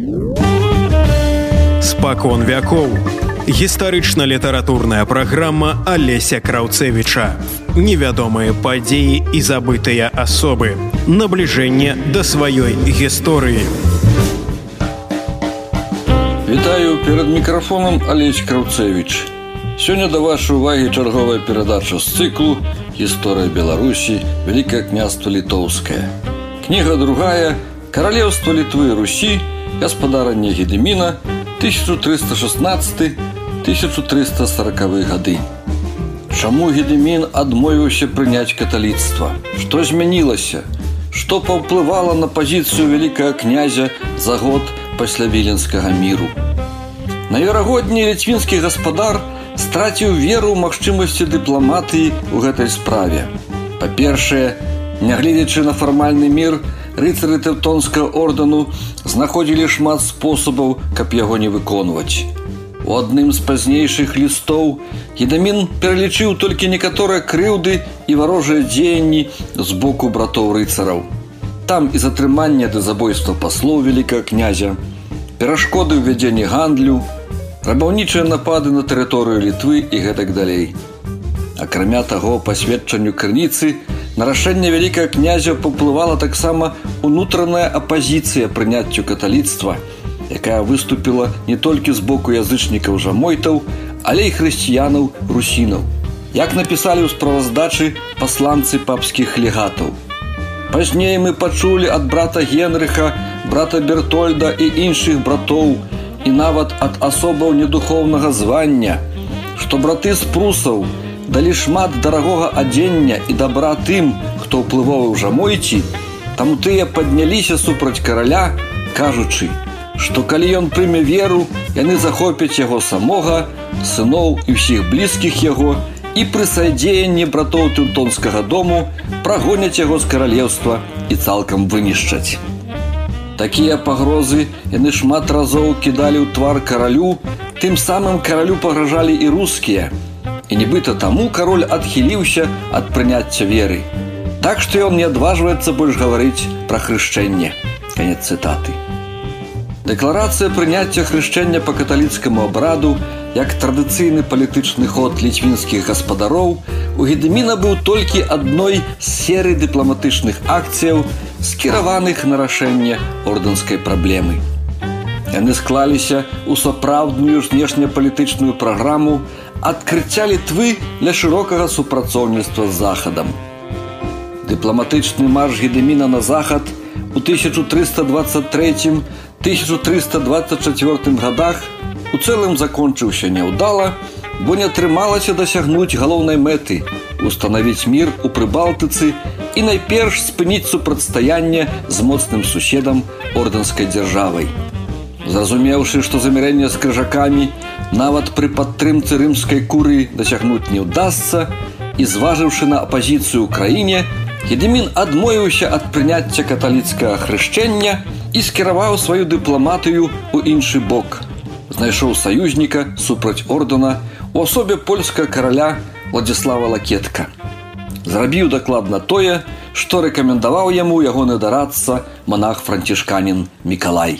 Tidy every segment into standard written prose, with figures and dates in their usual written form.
Спакон вякоў. Гістарычна-літаратурная праграма Алеся Краўцевіча. Невядомыя падзеі і забытыя асобы. Набліжэнне да сваёй гісторыі. Вітаю, перад мікрафонам Алесь Краўцевіч. Сёння да вашай увагі чарговая перадача з цыклу «Гісторыя Беларусі. Вялікае княства Літоўскае». Кніга другая «Каралеўства Літвы і Русі. Гаспадаранне Гедыміна. 1316-1340 гады». Чаму Гедымін адмовіўся прыняць каталіцтва? Што змянілася? Што паўплывала на пазіцыю вялікага князя за год пасля Віленскага міру? Найверагодней, ліцвінскі гаспадар страціў веру ў магчымасці дыпламатыі ў гэтай справе. Па-першае, нягледзячы на фармальны мір, рыцары Тэўтонскага ордэну знаходзілі шмат спосабаў, каб яго не выконваць. У адным з пазнейшых лістоў Гедымін пералічыў толькі некаторыя крыўды і варожыя дзеянні з боку братоў рыцараў. Там і затрыманне ды забойства паслоў вялікага князя, перашкоды ў вядзенні гандлю, рабаўнічыя напады на тэрыторыю Літвы і гэтак далей. Акрамя таго, па сведчанню крыніцы, на рашэнне вялікага князя паўплывала таксама унутраная апазіцыя прыняццю каталіцтва, якая выступіла не толькі з боку язычнікаў жамойтаў, але і хрысціянаў-русінаў. Як напісалі ў справаздачы пасланцы папскіх легатаў. Пазней мы пачулі ад брата Генрыха, брата Бертольда і іншых братоў, і нават ад асобаў недухоўнага звання, што браты з прусаў далі шмат дарагога адзення і дабра тым, хто ўплываў у жамойці, таму тыя падняліся супраць караля, кажучы, што калі ён прыме веру, яны захопяць яго самога, сыноў і ўсіх блізкіх яго і пры садзеянні братоў Тэўтонскага дому прагоняць яго з каралеўства і цалкам вынішчаць. Такія пагрозы яны шмат разоў кідалі ў твар каралю, тым самым каралю пагражалі і рускія. І нібыта таму кароль адхіліўся ад прыняцця веры. Так што ён не адважваецца больш гаварыць пра хрышчэнне. Канец цытаты. Дэкларацыя прыняцця хрышчэння па каталіцкаму абраду як традыцыйны палітычны ход ліцвінскіх гаспадароў у Гедыміна быў толькі адной з серый дыпламатычных акцыяў, скіраваных на рашэнне ордэнскай праблемы. Яны склаліся ў сапраўдную знешнепалітычную праграму адкрыцця Літвы для шырокага супрацоўніцтва з Захадам. Дыпламатычны марш Гедыміна на захад у 1323-1324 гадах у цэлым закончыўся няўдала, бо не атрымалася дасягнуць галоўнай мэты – устанавіць мір у Прыбалтыцы і найперш спыніць супрацьстаянне з моцным суседам ордэнскай дзяржавай. Зразумеўшы, што замірэнне з крыжакамі нават пры падтрымцы рымскай курыі дасягнуць не ўдасца, і зважыўшы на апазіцыю ў краіне, Гедымін адмовіўся ад прыняцця каталіцкага хрышчэння і скіраваў сваю дыпламатыю ў іншы бок. Знайшоў саюзніка супраць ордэна у асобе польскага караля Владзіслава Лакетка. Зрабіў дакладна тое, што рэкамендаваў яму ягоны дарадца манах-францішканін Мікалай.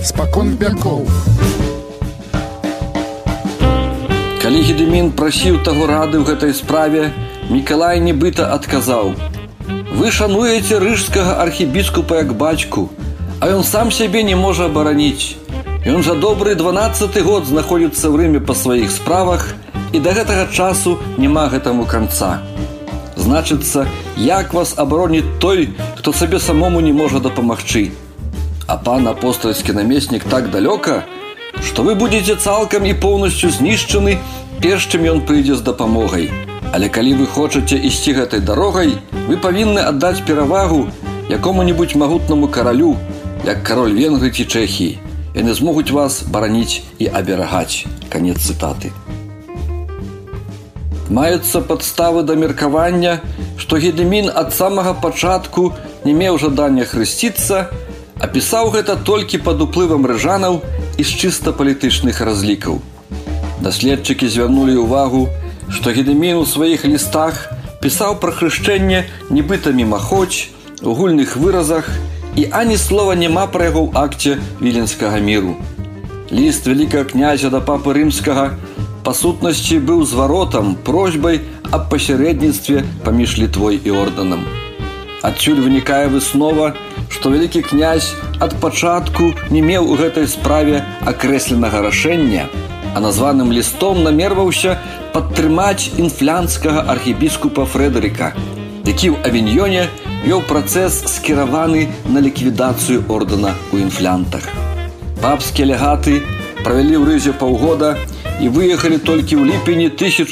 спакон вякоў. Калі Гедымін прасіў таго рады ў гэтай справе, Мікалай нібыта адказаў: «Вы шануеце рыжскага архібіскупа як бацьку, а ён сам сябе не можа абараніць. Ён жа добры 12-й год знаходзіцца ў Рыме па сваіх справах, і да гэтага часу няма гэтаму канца. Значыцца, як вас абароніць той, хто сабе самому не можа дапамагчы? А пан апостальскі намеснік так далёка, што вы будзеце цалкам і поўнасцю знішчаны, перш чым ён прыйдзе з дапамогай. Але калі вы хочаце ісці гэтай дарогай, вы павінны аддаць перавагу якому-нибудь магутнаму каралю, як кароль Венгрыі ці Чэхіі. Яны змогуць вас бараніць і аберагаць». Канец цытаты. Маюцца падставы да меркавання, што Гедымін ад самага пачатку не меў жадання хрысціцца, а пісаў гэта толькі пад уплывам рыжанаў і з чыста палітычных разлікаў. Даследчыкі звярнулі ўвагу, што Гедымін у сваіх лістах пісаў пра хрышчэнне нібыта мімаходзь, у гульных выразах, і ані слова няма пра яго ў акце Віленскага міру. Ліст вялікага князя да папы рымскага па сутнасці быў зваротам, просьбай аб пасярэдніцтве паміж Літвой і ордэнам. Адсюль вынікае выснова, што вялікі князь ад пачатку не меў у гэтай справе акрэсленага рашэння, а названым лістом намерваўся падтрымаць інфлянскага архібіскупа Фрэдэрыка, які ў Авіньёне вёў працэс, скіраваны на ліквідацыю ордэна ў інфлянтах. Папскія легаты правялі ў Рызе паўгода і выехалі толькі ў ліпені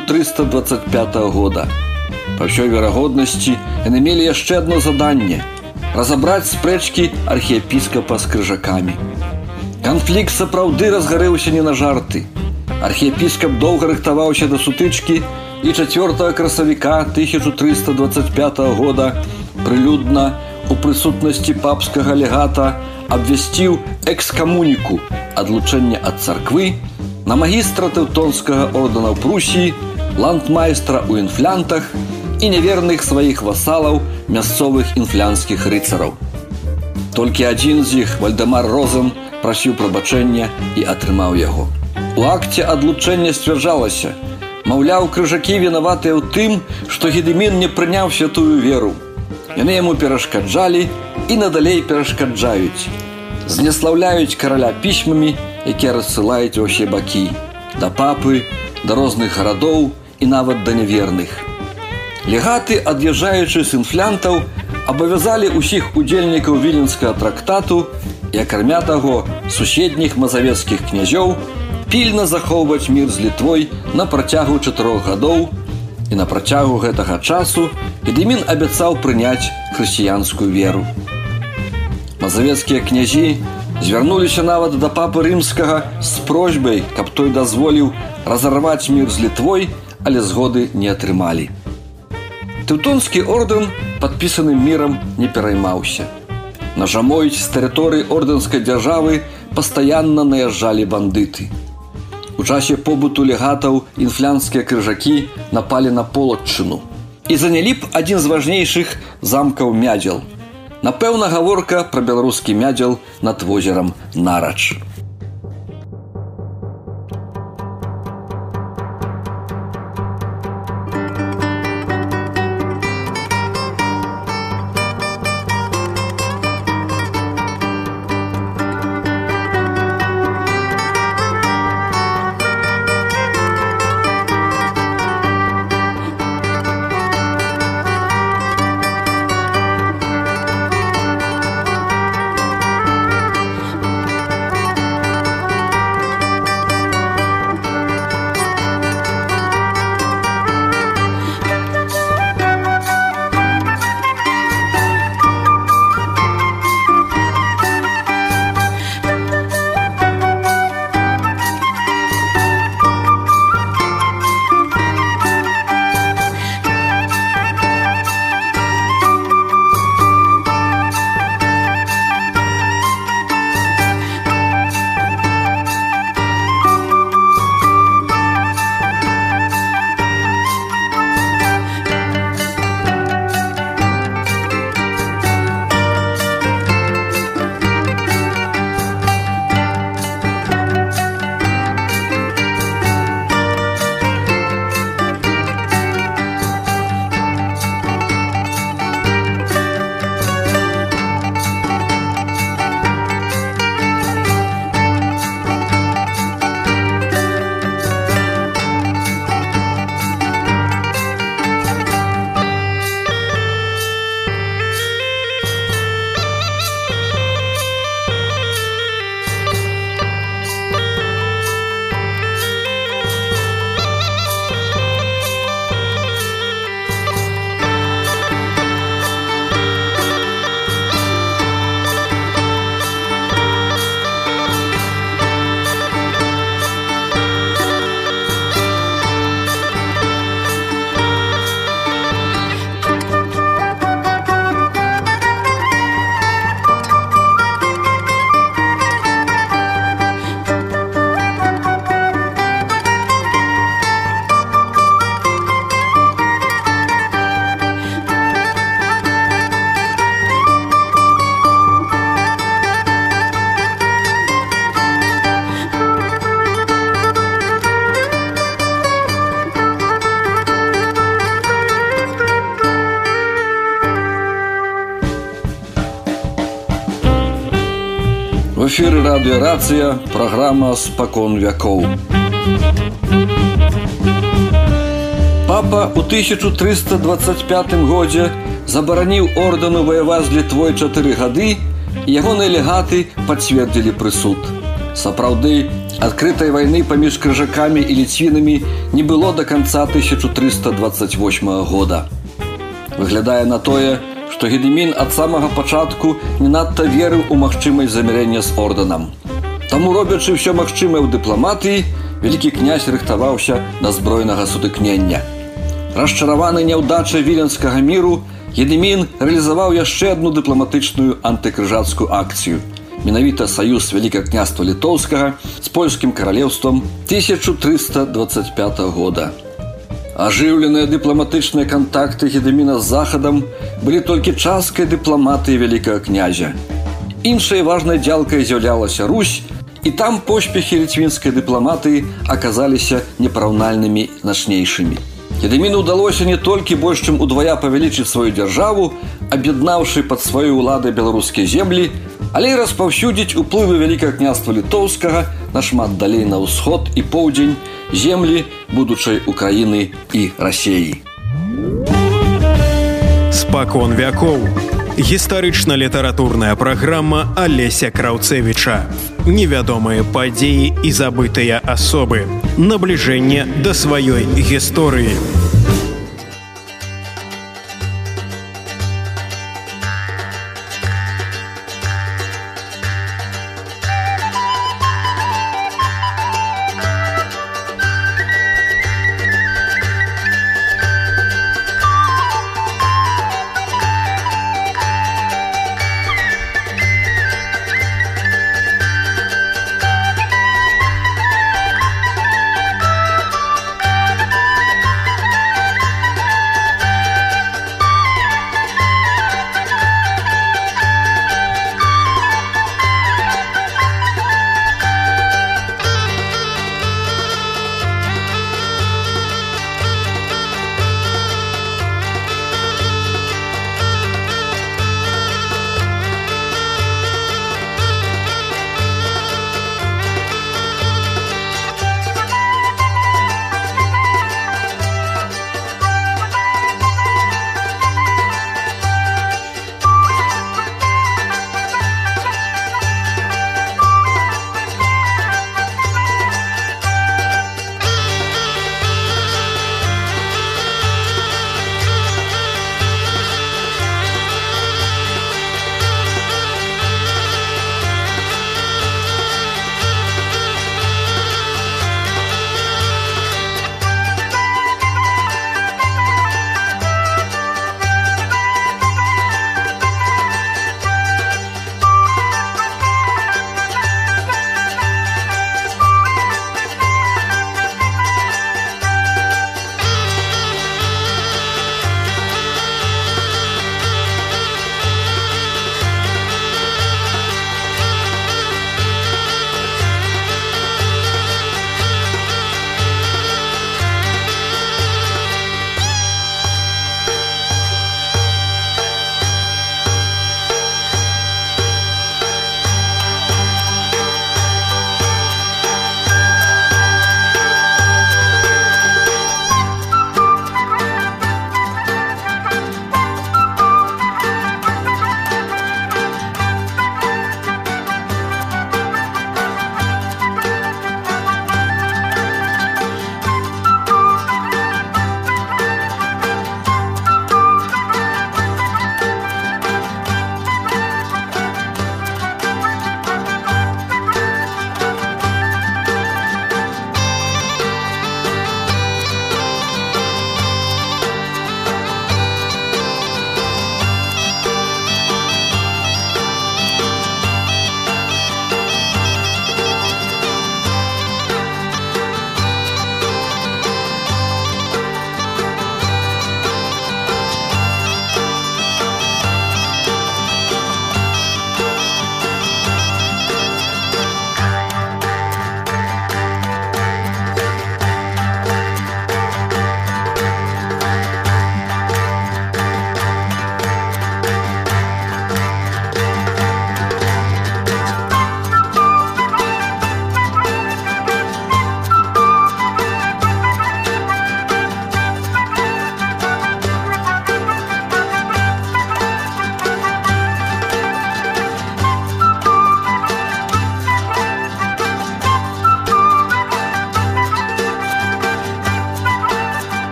1325 года. Па ўсёй верагоднасці, яны мелі яшчэ адно заданне – разабраць спрэчкі архіепіскапа з крыжакамі. Канфлікт сапраўды разгарэўся не на жарты. Архіепіскап доўга рыхтаваўся да сутычкі і 4 красавіка 1325 года прылюдна у прысутнасці папскага легата абвясціў экскамуніку, адлучэнне ад царквы, на магістра тэўтонскага ордэна ў Прусіі, ландмайстра ў інфлянтах і няверных сваіх васалаў, мясцовых інфлянскіх рыцараў. Толькі адзін з іх, Вальдэмар Розен, прасіў прабачэння і атрымаў яго. У акце адлучэння сцвярджалася, маўляў, крыжакі вінаватыя ў тым, што Гедымін не прыняў святую веру. Яны яму перашкаджалі і надалей перашкаджаюць. Зняслаўляюць караля пісьмамі, якія рассылаюць ва ўсе бакі, да папы, да розных гарадоў і нават да няверных. Легаты, ад'язджаючы з інфлянтаў, абавязалі ўсіх удзельнікаў Віленскага трактату і, акрамя таго, суседніх мазавецкіх князёў пільна захоўваць мір з Літвой на працягу 4 гадоў, і на працягу гэтага часу Гедымін абяцаў прыняць хрысціянскую веру. Мазавецкія князі звярнуліся нават да папы рымскага з просьбай, каб той дазволіў разарваць мір з Літвой, але згоды не атрымалі. Тэўтонскі ордэн падпісаным мірам не пераймаўся. На Жамойць з тэрыторыі ордэнскай дзяржавы пастаянна наязджалі бандыты. У часе побыту легатаў інфлянскія крыжакі напалі на Полатчыну і занялі б адзін з важнейшых замкаў Мядзел. Напэўна, гаворка пра беларускі Мядзел над возерам Нарач. эфіры радыёрацыя, праграма «Спакон вякоў». Папа ў 1325 годзе забараніў ордэну ваяваць з Літвой 4 гады, і ягоныя легаты пацвердзілі прысуд. Сапраўды, адкрытай вайны паміж крыжакамі і ліцвінамі не было да канца 1328 года. Выглядае на тое, што Гедымін ад самага пачатку не надта верыў у магчымасць замірэння з ордэнам. Таму, робячы ўсё магчымае ў дыпламатыі, вялікі князь рыхтаваўся да збройнага сутыкнення. Расчараваны няўдачай віленскага міру, Гедымін рэалізаваў яшчэ адну дыпламатычную антыкрыжацкую акцыю. Менавіта саюз Вялікага княства Літоўскага з польскім каралеўствам 1325 года. Ажыўленыя дыпламатычныя кантакты Гедыміна з захадам былі толькі часткай дыпламатыі вялікага князя. Іншай важнай дзялкай з'яўлялася Русь, і там поспехі ліцвінскай дыпламатыі аказаліся непараўнальнымі значнейшымі. Гедыміну ўдалося не толькі больш чым удвая павялічыць сваю дзяржаву, аб'яднаўшы пад сваёй уладай беларускія землі, але і распаўсюдзіць уплывы Вялікага княства Літоўскага нашмат далей на ўсход і поўдзень, землі будучай Украіны і Расеі. Спакон вякоў. Гістарычна-літаратурная праграма Алеся Краўцэвіча. Невядомыя падзеі і забытыя асобы. Набліжэнне да сваёй гісторыі.